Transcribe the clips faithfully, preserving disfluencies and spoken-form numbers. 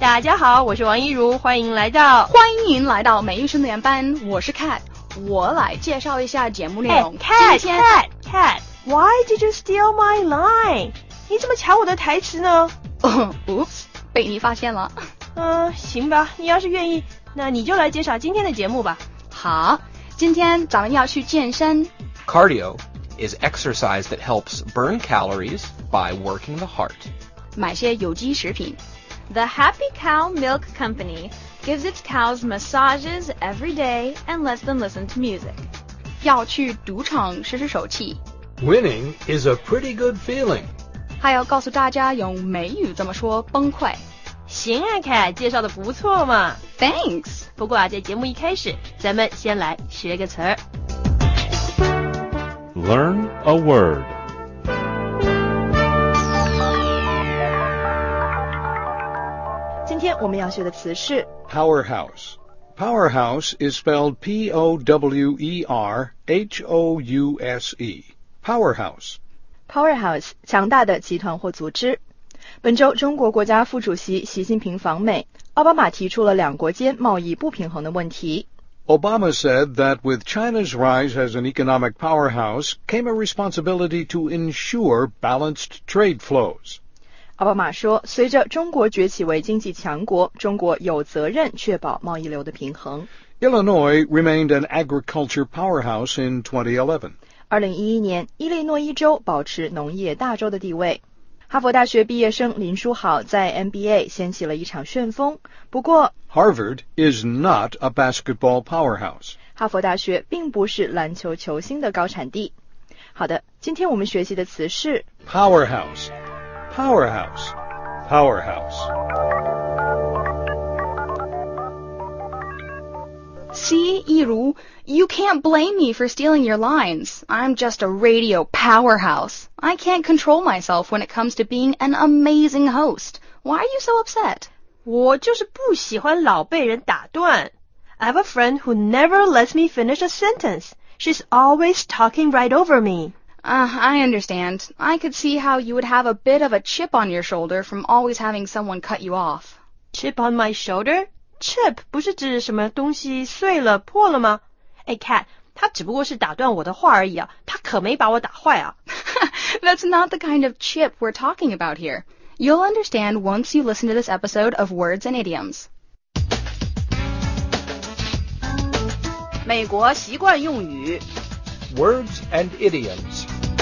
大家好，我是王一如，欢迎来到欢迎来到美语训练班，我是 Cat， 我来介绍一下节目内容。 Hey, Cat, Cat, Cat, why did you steal my line? 你怎么抢我的台词呢？ 哦 ，Oops， 被你发现了。 嗯、呃，行吧，你要是愿意，那你就来介绍今天的节目吧。 好，今天咱们要去健身。 Cardio is exercise that helps burn calories by working the heart. 买些有机食品。 The Happy Cow Milk Company gives its cows massages every day and lets them listen to music. 要去赌场试试手气。 Winning is a pretty good feeling. 还要告诉大家用美语怎么说崩溃。 行啊 Cat， 介绍的不错嘛。 Thanks。 不过啊，在节目一开始，咱们先来学个词儿。 Learn a word. 今天我们要学的词是 Powerhouse. Powerhouse is spelled P O W E R H O U S E. Powerhouse. Powerhouse 强大的集团或组织。本周中国国家副主席习近平访美，奥巴马提出了两国间贸易不平衡的问题。 Obama said that with China's rise as an economic powerhouse came a responsibility to ensure balanced trade flows. 奥巴马说，随着中国崛起为经济强国，中国有责任确保贸易流的平衡。 Illinois remained an agriculture powerhouse in twenty eleven. 二零一一年，伊利诺伊州保持农业大州的地位。哈佛大学毕业生林书豪在 N B A 掀起了一场旋风。不过 Harvard is not a basketball powerhouse. 哈佛大学并不是篮球球星的高产地。好的，今天我们学习的词是 Powerhouse. Powerhouse. Powerhouse. See, Yiru, you can't blame me for stealing your lines. I'm just a radio powerhouse. I can't control myself when it comes to being an amazing host. Why are you so upset? 我就是不喜欢老被人打断。I have a friend who never lets me finish a sentence. She's always talking right over me. Uh, I understand. I could see how you would have a bit of a chip on your shoulder from always having someone cut you off. Chip on my shoulder?Chip 不是指什么东西碎了破了吗？哎 Cat， 他只不过是打断我的话而已啊，他可没把我打坏啊。 That's not the kind of chip we're talking about here. You'll understand once you listen to this episode of Words and Idioms. 美国习惯用语 Words and idioms.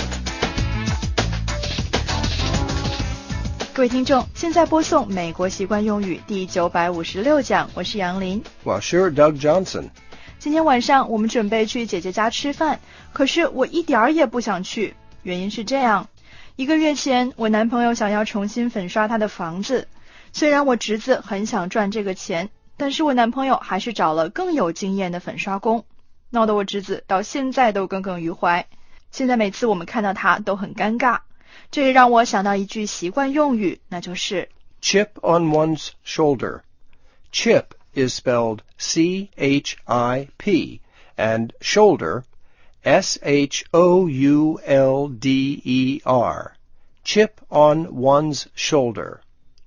各位听众，现在播送美国习惯用语第九百五十六讲，我是杨林。 Well, sure, Doug Johnson. 今天晚上我们准备去姐姐家吃饭，可是我一点儿也不想去。原因是这样，一个月前我男朋友想要重新粉刷他的房子，虽然我侄子很想赚这个钱，但是我男朋友还是找了更有经验的粉刷工，闹得我侄子到现在都耿耿于怀。现在每次我们看到他都很尴尬。这也让我想到一句习惯用语，那就是 Chip on one's shoulder. Chip is spelled C H I P and shoulder S H O U L D E R. Chip on one's shoulder.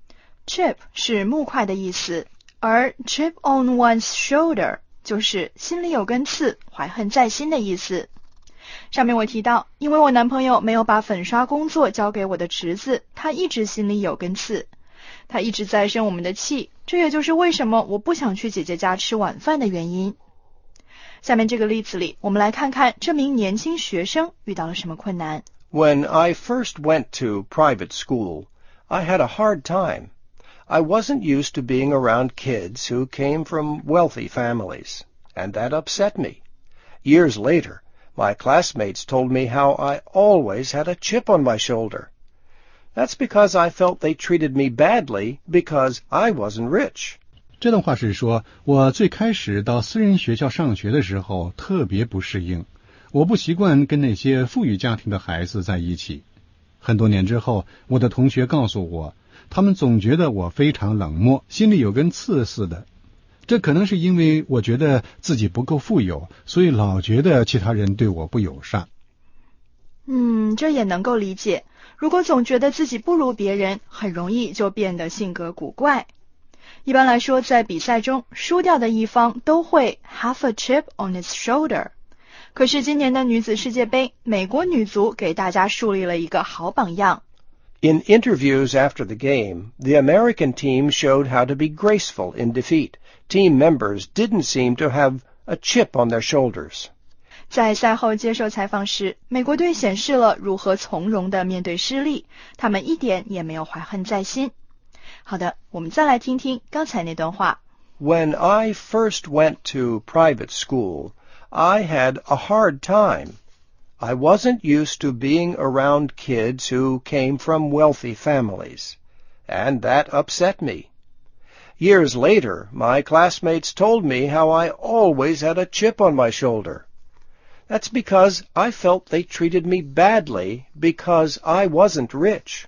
Chip 是木块的意思，而 chip on one's shoulder 就是心里有根刺，怀恨在心的意思。上面我提到，因为我男朋友没有把粉刷工作交给我的侄子，他一直心里有根刺，他一直在生我们的气，这也就是为什么我不想去姐姐家吃晚饭的原因。下面这个例子里，我们来看看这名年轻学生遇到了什么困难。 When I first went to private school, I had a hard time. I wasn't used to being around kids who came from wealthy families, and that upset me. Years later,My classmates told me how I always had a chip on my shoulder. That's because I felt they treated me badly because I wasn't rich. 这段话是说，我最开始到私人学校上学的时候特别不适应，我不习惯跟那些富裕家庭的孩子在一起。很多年之后，我的同学告诉我，他们总觉得我非常冷漠，心里有根刺似的。这可能是因为我觉得自己不够富有，所以老觉得其他人对我不友善。 嗯，这也能够理解。如果总觉得自己不如别人，很容易就变得性格古怪。 一般来说，在比赛中，输掉的一方都会 have a chip on its shoulder。可是今年的女子世界杯，美国女足给大家树立了一个好榜样。 In interviews after the game, the American team showed how to be graceful in defeat. Team members didn't seem to have a chip on their shoulders. 在赛后接受采访时，美国队显示了如何从容地面对失利，他们一点也没有怀恨在心。好的，我们再来听听刚才那段话。 When I first went to private school, I had a hard time. I wasn't used to being around kids who came from wealthy families, and that upset me. Years later, my classmates told me how I always had a chip on my shoulder. That's because I felt they treated me badly because I wasn't rich.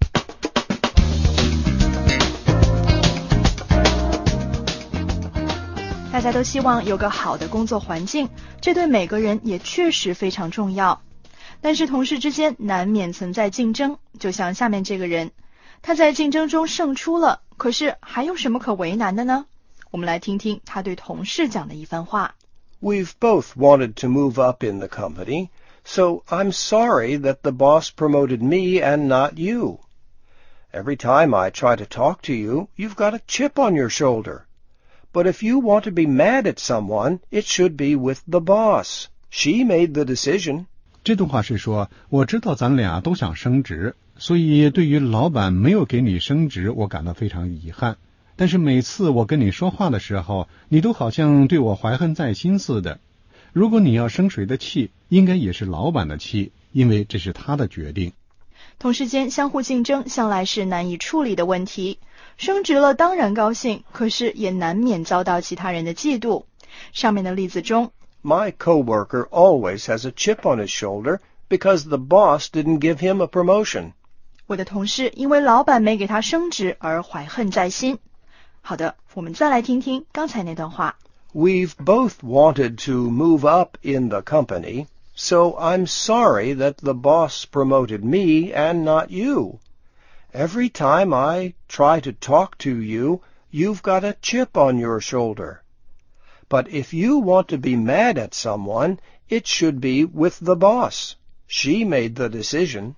大家都希望有个好的工作环境，这对每个人也确实非常重要。但是同事之间难免存在竞争，就像下面这个人，他在竞争中胜出了，可是还有什么可为难的呢？我们来听听他对同事讲的一番话。 We've both wanted to move up in the company, so I'm sorry that the boss promoted me and not you. Every time I try to talk to you, you've got a chip on your shoulder.But if you want to be mad at someone, it should be with the boss. She made the decision. 这段话是说，我知道咱俩都想升职，所以对于老板没有给你升职，我感到非常遗憾。但是每次我跟你说话的时候，你都好像对我怀恨在心似的。如果你要生谁的气，应该也是老板的气，因为这是他的决定。 同事间相互竞争向来是难以处理的问题。升职了当然高兴，可是也难免遭到其他人的嫉妒。上面的例子中 My coworker always has a chip on his shoulder because the boss didn't give him a promotion. 我的同事因为老板没给他升职而怀恨在心。好的，我们再来听听刚才那段话。 We've both wanted to move up in the company, so I'm sorry that the boss promoted me and not you.Every time I try to talk to you, you've got a chip on your shoulder. But if you want to be mad at someone, it should be with the boss. She made the decision.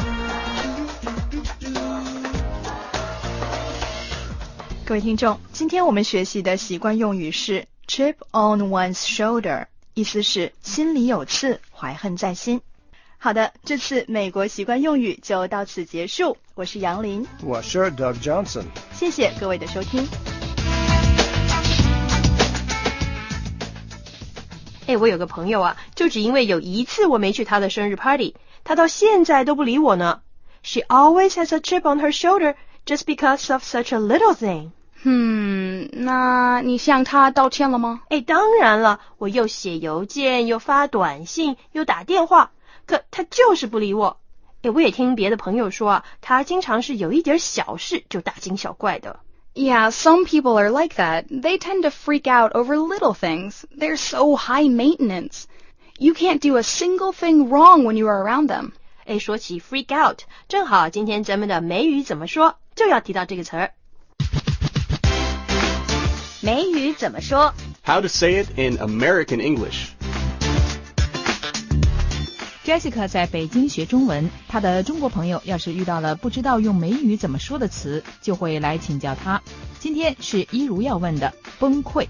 各位听众，今天我们学习的习惯用语是 chip on one's shoulder， 意思是心里有刺，怀恨在心。好的，这次美国习惯用语就到此结束。我是杨林， 我是 Doug Johnson， 谢谢各位的收听。 哎，我有个朋友啊，就只因为有一次我没去他的生日 party， 他到现在都不理我呢。She always has a chip on her shoulder just because of such a little thing. 嗯，那你向他道歉了吗？ 哎，当然了，我又写邮件，又发短信，又打电话，可他就是不理我。哎，我也听别的朋友说啊，他经常是有一点小事就大惊小怪的。 Yeah, some people are like that. They tend to freak out over little things. They're so high maintenance. You can't do a single thing wrong when you are around them. 哎，说起 freak out， 正好今天咱们的美语怎么说就要提到这个词儿。 美语怎么说 How to say it in American English. Jessica 在北京学中文，她的中国朋友要是遇到了不知道用美语怎么说的词，就会来请教她。今天是一如要问的崩溃。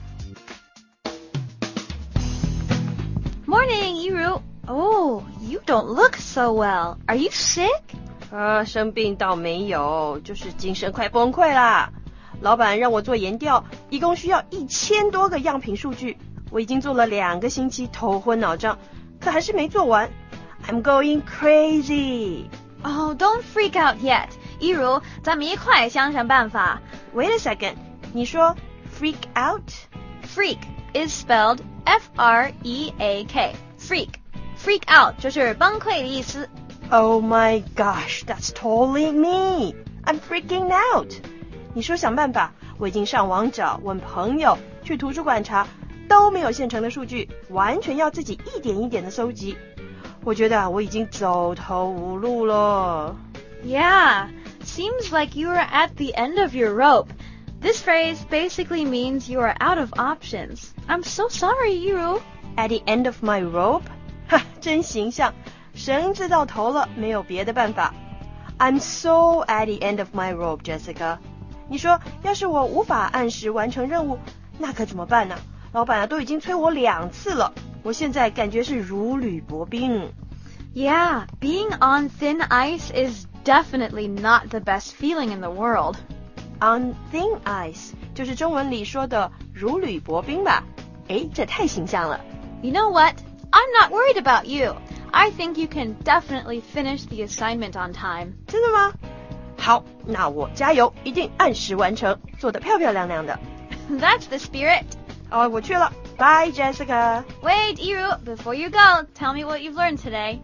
Morning, Yiru. Oh, you don't look so well. Are you sick? 啊，生病倒没有，就是精神快崩溃啦。老板让我做研调，一共需要一千多个样品数据，我已经做了两个星期，头昏脑胀，可还是没做完。I'm going crazy. Oh, don't freak out yet. 一如，咱们一块想想办法。 Wait a second. 你说 freak out? Freak is spelled F R E A K. Freak. Freak out 就是崩溃的意思。 Oh my gosh, that's totally me. I'm freaking out. 你说想办法，我已经上网找，问朋友，去图书馆查，都没有现成的数据，完全要自己一点一点的搜集。我觉得我已经走投无路了。 Yeah, seems like you are at the end of your rope. This phrase basically means you are out of options. I'm so sorry, Yiru. At the end of my rope? 哈，真形象，绳子到头了，没有别的办法。I'm so at the end of my rope, Jessica. 你说，要是我无法按时完成任务，那可怎么办呢？老板啊，都已经催我两次了，我现在感觉是如履薄冰。 Yeah, being on thin ice is definitely not the best feeling in the world. On thin ice 就是中文里说的如履薄冰吧？诶，这太形象了。 You know what? I'm not worried about you. I think you can definitely finish the assignment on time. 真的吗？好，那我加油，一定按时完成，做得漂漂亮亮的。 That's the spirit. 哦，我去了。Bye, Jessica. Wait, Yiru, before you go, tell me what you've learned today.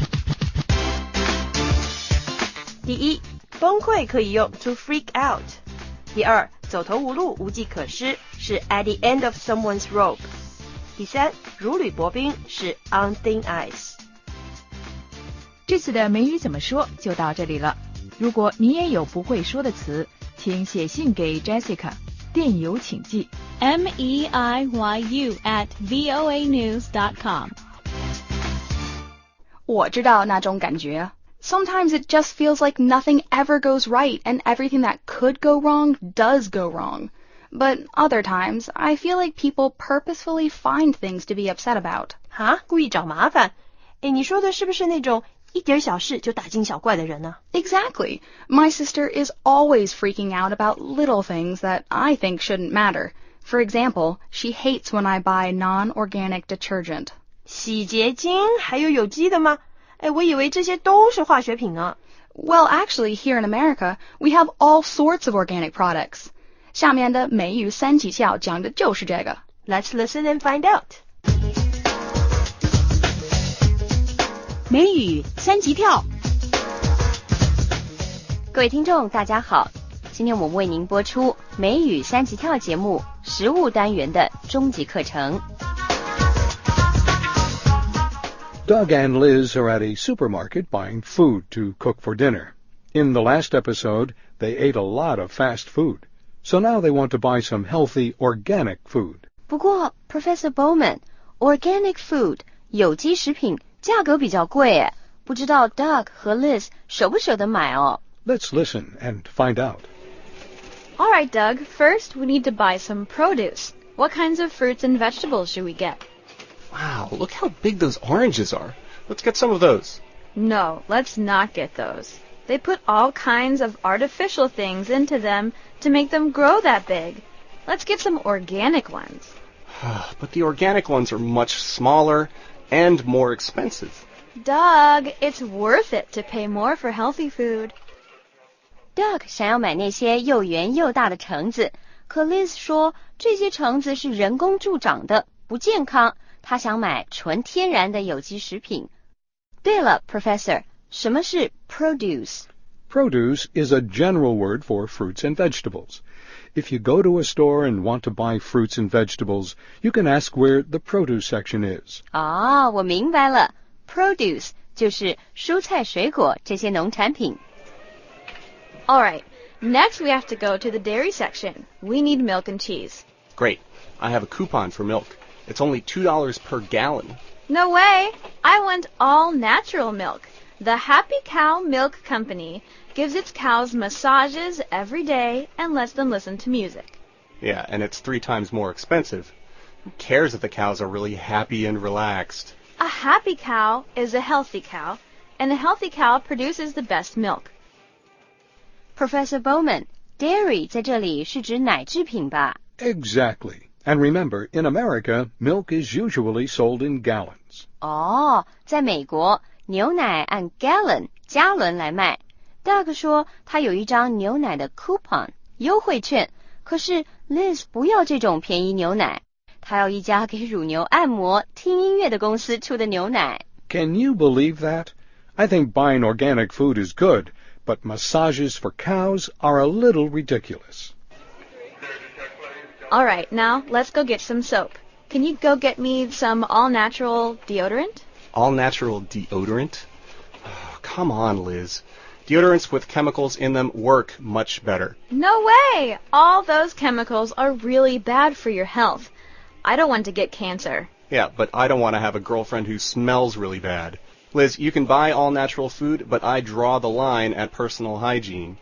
第一，崩溃可以用 to freak out。第二，走投无路，无计可施是 at the end of someone's rope。第三，如履薄冰是 on thin ice。 这次的美语怎么说就到这里了。如果你也有不会说的词，请写信给 Jessica， 电邮请寄 M E I Y U at V O A news dot com。 我知道那种感觉。Sometimes it just feels like nothing ever goes right and everything that could go wrong does go wrong. But other times, I feel like people purposefully find things to be upset about. 哈，故意找麻烦？诶，你说的是不是那种一点小事就大惊小怪的人呢？ Exactly. My sister is always freaking out about little things that I think shouldn't matter. For example, she hates when I buy non-organic detergent. 洗洁精还有有机的吗？诶，我以为这些都是化学品呢。 Well, actually, here in America, we have all sorts of organic products. 下面的美语三级跳讲的就是这个。 Let's listen and find out. 美语三级跳。 各位听众大家好，今天我们为您播出美语三级跳节目食物单元的终极课程。 Doug and Liz are at a supermarket buying food to cook for dinner. In the last episode, they ate a lot of fast food. So now they want to buy some healthy organic food. 不过 Professor Bowman, organic food 有机食品价格比较贵耶，不知道 Doug 和 Liz 舍不舍得买哦。 Let's listen and find out. All right, Doug. First, we need to buy some produce. What kinds of fruits and vegetables should we get? Wow, look how big those oranges are. Let's get some of those. No, let's not get those. They put all kinds of artificial things into them to make them grow that big. Let's get some organic ones. But the organic ones are much smaller and more expensive. Doug, it's worth it to pay more for healthy food. Doug 想要买那些又圆又大的橙子，可 Liz 说这些橙子是人工助长的，不健康。他想买纯天然的有机食品。对了 Professor, 什么是 produce? Produce is a general word for fruits and vegetables. If you go to a store and want to buy fruits and vegetables, you can ask where the produce section is. 啊，我明白了。Produce 就是蔬菜水果这些农产品。 All right, next we have to go to the dairy section. We need milk and cheese. Great. I have a coupon for milk. It's only two dollars per gallon. No way! I want all natural milk. The Happy Cow Milk Company gives its cows massages every day and lets them listen to music. Yeah, and it's three times more expensive. Who cares if the cows are really happy and relaxed? A happy cow is a healthy cow, and a healthy cow produces the best milk. Professor Bowman, dairy 在这里是指奶制品吧？ Exactly. And remember, in America, milk is usually sold in gallons. 哦，在美国，牛奶按 gallon 加仑来卖。Doug 说他有一张牛奶的 coupon 优惠券，可是 Liz 不要这种便宜牛奶，他要一家给乳牛按摩、听音乐的公司出的牛奶。 Can you believe that? I think buying organic food is good, but massages for cows are a little ridiculous. All right, now let's go get some soap. Can you go get me some all-natural deodorant? All-natural deodorant? Oh, come on, Liz. Deodorants with chemicals in them work much better. No way! All those chemicals are really bad for your health. I don't want to get cancer. Yeah, but I don't want to have a girlfriend who smells really bad. Liz, you can buy all natural food, but I draw the line at personal hygiene.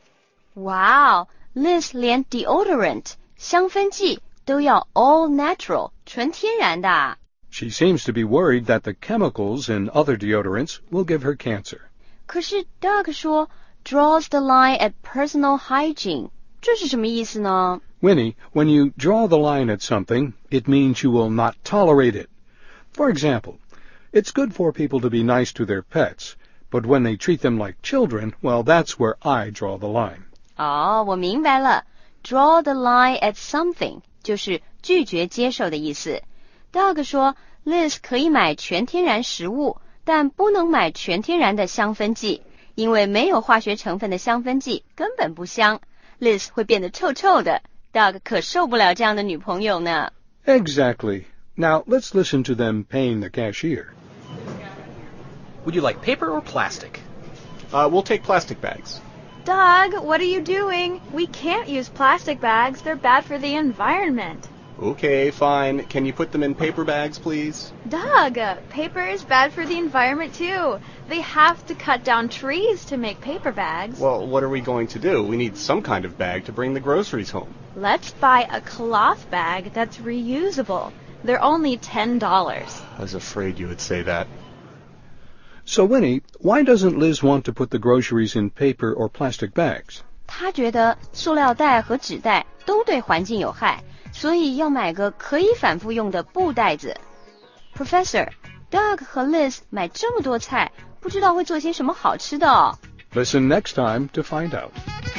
Wow, Liz 连 deodorant 香氛剂都要 all natural 纯天然的。 She seems to be worried that the chemicals in other deodorants will give her cancer. 可是 Doug 说 draws the line at personal hygiene 这是什么意思呢？ Winnie, when you draw the line at something, it means you will not tolerate it. For example, it's good for people to be nice to their pets, but when they treat them like children, well, that's where I draw the line. 哦，我明白了。Draw the line at something 就是拒绝接受的意思。Doug 说 Liz 可以买全天然食物，但不能买全天然的香氛剂，因为没有化学成分的香氛剂根本不香。Liz 会变得臭臭的。Doug 可受不了这样的女朋友呢。 Exactly. Now, let's listen to them paying the cashier. Would you like paper or plastic? Uh, we'll take plastic bags. Doug, what are you doing? We can't use plastic bags. They're bad for the environment. Okay, fine. Can you put them in paper bags, please? Doug, paper is bad for the environment too. They have to cut down trees to make paper bags. Well, what are we going to do? We need some kind of bag to bring the groceries home. Let's buy a cloth bag that's reusable. They're only ten dollars. I was afraid you would say that. So, Winnie, why doesn't Liz want to put the groceries in paper or plastic bags? 她觉得塑料袋和纸袋都对环境有害，所以要买个可以反复用的布袋子。Professor, Doug 和 Liz 买这么多菜，不知道会做些什么好吃的哦。 Listen next time to find out.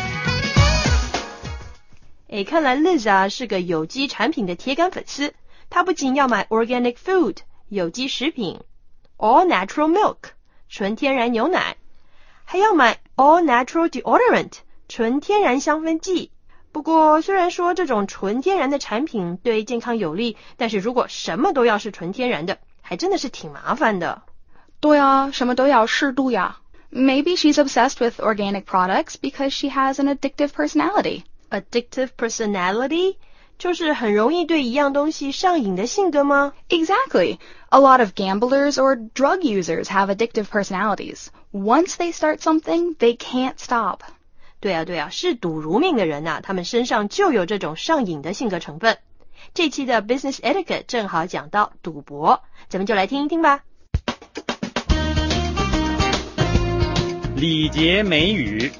诶，看来 Liz 啊是个有机产品的铁杆粉丝。她不仅要买 organic food 有机食品 all natural milk 纯天然牛奶，还要买 all natural deodorant 纯天然香氛剂。不过虽然说这种纯天然的产品对健康有利，但是如果什么都要是纯天然的，还真的是挺麻烦的。 对啊，什么都要适度呀。Maybe she's obsessed with organic products because she has an addictive personality. Addictive personality? 就是很容易对一样东西上瘾的性格吗？ Exactly. A lot of gamblers or drug users have addictive personalities. Once they start something, they can't stop. 对啊对啊，嗜赌如命的人啊，他们身上就有这种上瘾的性格成分。这期的 Business Etiquette 正好讲到赌博，咱们就来听一听吧。 礼节美语。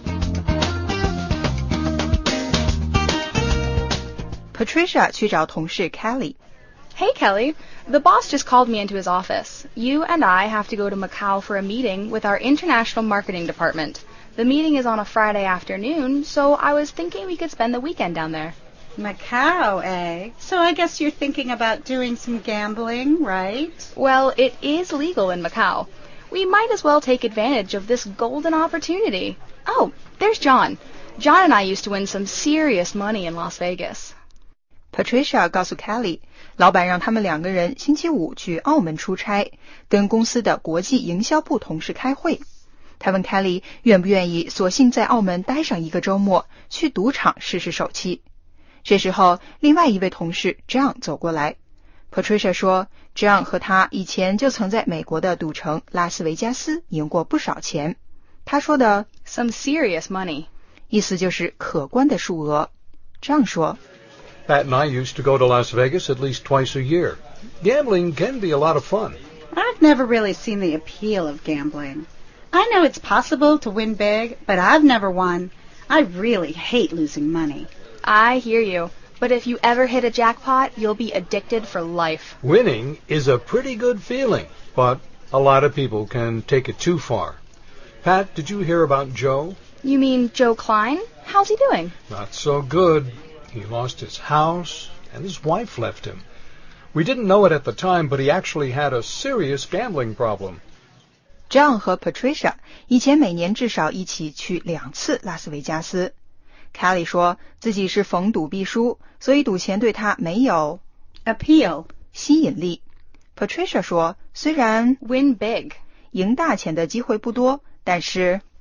Patricia 去找同事 Kelly. Hey, Kelly. The boss just called me into his office. You and I have to go to Macau for a meeting with our international marketing department. The meeting is on a Friday afternoon, so I was thinking we could spend the weekend down there. Macau, eh? So I guess you're thinking about doing some gambling, right? Well, it is legal in Macau. We might as well take advantage of this golden opportunity. Oh, there's John. John and I used to win some serious money in Las Vegas. Patricia 告诉 Kelly， 老板让他们两个人星期五去澳门出差，跟公司的国际营销部同事开会。他问 Kelly 愿不愿意索性在澳门待上一个周末，去赌场试试手气。这时候，另外一位同事 John 走过来。Patricia 说 John 和他以前就曾在美国的赌城拉斯维加斯赢过不少钱。他说的 Some serious money 意思就是可观的数额。John 说 Pat and I used to go to Las Vegas at least twice a year. Gambling can be a lot of fun. I've never really seen the appeal of gambling. I know it's possible to win big, but I've never won. I really hate losing money. I hear you. But if you ever hit a jackpot, you'll be addicted for life. Winning is a pretty good feeling, but a lot of people can take it too far. Pat, did you hear about Joe? You mean Joe Klein? How's he doing? Not so good. He lost his house, and his wife left him. We didn't know it at the time, but he actually had a serious gambling problem. John 和 Patricia 以前每年至少一起去两次拉斯维加斯。Kelly 说自己是逢赌必输，所以赌钱对他没有 appeal 吸引力。Patricia 说虽然 win big 赢大钱的机会不多，但是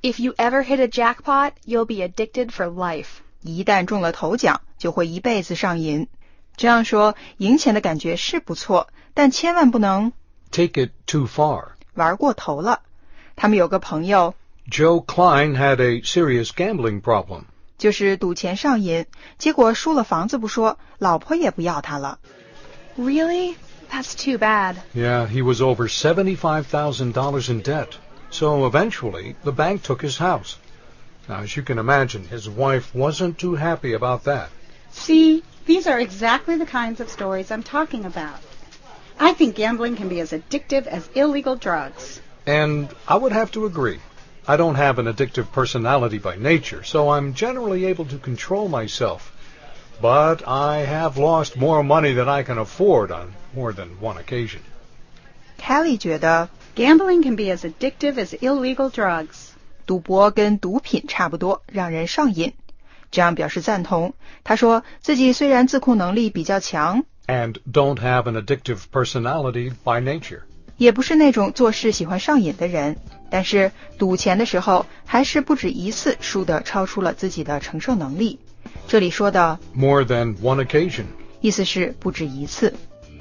If you ever hit a jackpot, you'll be addicted for life. 一旦中了头奖，就会一辈子上瘾。这样说，赢钱的感觉是不错，但千万不能 take it too far. 玩过头了。他们有个朋友 Joe Klein had a serious gambling problem. 就是赌钱上瘾，结果输了房子不说，老婆也不要他了。 Really? That's too bad. Yeah, he was over seventy-five thousand dollars in debt. So eventually, the bank took his house. Now, as you can imagine, his wife wasn't too happy about that. See, these are exactly the kinds of stories I'm talking about. I think gambling can be as addictive as illegal drugs. And I would have to agree. I don't have an addictive personality by nature, so I'm generally able to control myself. But I have lost more money than I can afford on more than one occasion. Kelly 觉得 Gambling can be as addictive as illegal drugs. 赌博跟毒品差不多，让人上瘾。这样表示赞同。他说自己虽然自控能力比较强 and don't have an addictive personality by nature. 也不是那种做事喜欢上瘾的人，但是赌钱的时候还是不止一次输得超出了自己的承受能力。这里说的 more than one occasion 意思是不止一次。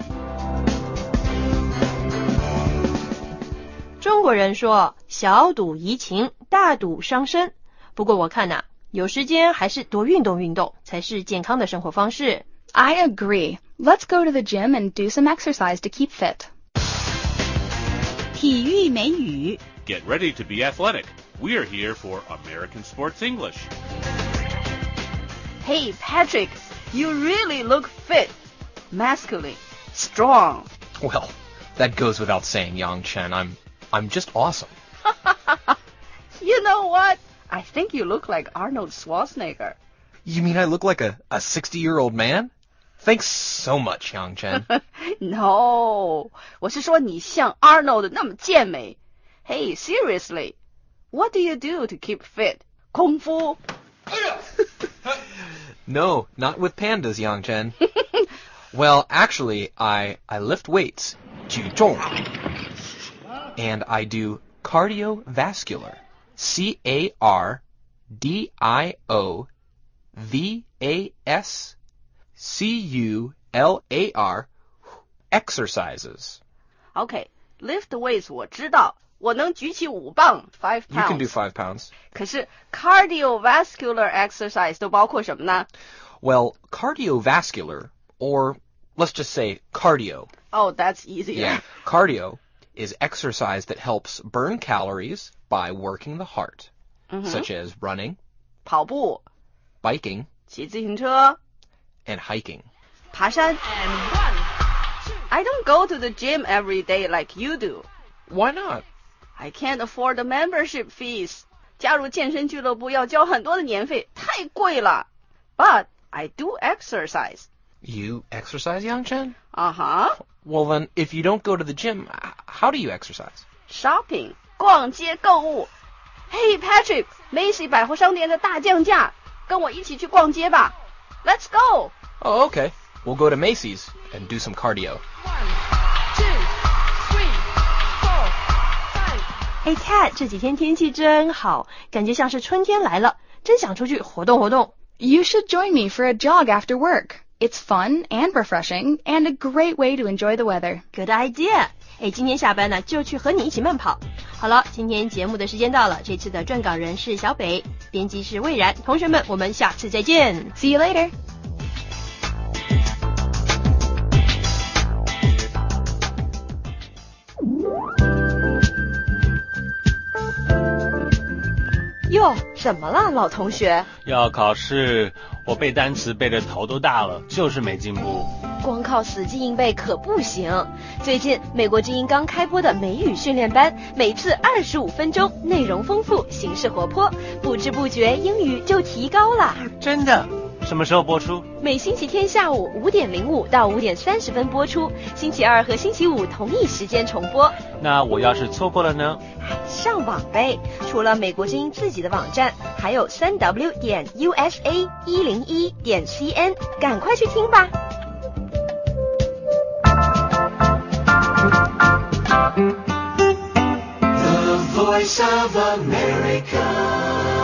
中国人说小赌怡情，大赌伤身。不过我看呐、啊，有时间还是多运动运动才是健康的生活方式。 I agree. Let's go to the gym and do some exercise to keep fit. 体育美语 Get ready to be athletic. We're here for American Sports English. Hey, Patrick, you really look fit, masculine, strong. Well, that goes without saying, Yang Chen. I'm I'm just awesome. You know what? I think you look like Arnold Schwarzenegger. You mean I look like a, a sixty-year-old man? Thanks so much, Yang Chen. No, 我是说你像 Arnold 那么健美。Hey, seriously, what do you do to keep fit? 功夫 No, not with pandas, Yang Chen. Well, actually, I, I lift weights, 举重, and I do cardiovascular, C A R D I O V A S C U L A R, exercises. Okay, lift weights 我知道，我能举起五磅 five pounds. You can do five pounds. 可是 cardiovascular exercise 都包括什么呢？ Well, cardiovascular, or let's just say cardio. Oh, that's easier. Yeah, cardio is exercise that helps burn calories by working the heart, mm-hmm. such as running, 跑步 biking, 骑自行车 and hiking. 爬山 and run. I don't go to the gym every day like you do. Why not? I can't afford the membership fees. 加入健身俱乐部要交很多的年费，太贵了。But I do exercise. You exercise, Yang Chen? Uh-huh. Well then, if you don't go to the gym, how do you exercise? Shopping. 逛街购物。Hey, Patrick, Macy 百货商店的大降价，跟我一起去逛街吧。Let's go. Oh, okay. We'll go to Macy's and do some cardio. Hey Cat, 这几天天气真好，感觉像是春天来了，真想出去活动活动。 You should join me for a jog after work. It's fun and refreshing and a great way to enjoy the weather. Good idea. 哎，今天下班呢就去和你一起慢跑。好了，今天节目的时间到了，这次的撰稿人是小北，编辑是魏然。同学们，我们下次再见。 See you later. 哟，怎么了，老同学？ 要考试，我背单词背得头都大了，就是没进步。 光靠死记硬背可不行。最近美国之音刚开播的美语训练班，每次二十五分钟，内容丰富，形式活泼，不知不觉英语就提高了。 真的？什么时候播出？ 每星期天下午五点零五到五点三十分播出，星期二和星期五同一时间重播。 那我要是错过了呢？ 上网呗，除了美国之音自己的网站，还有三 w 点 u s a 一零一点 c n， 赶快去听吧。 The Voice of America.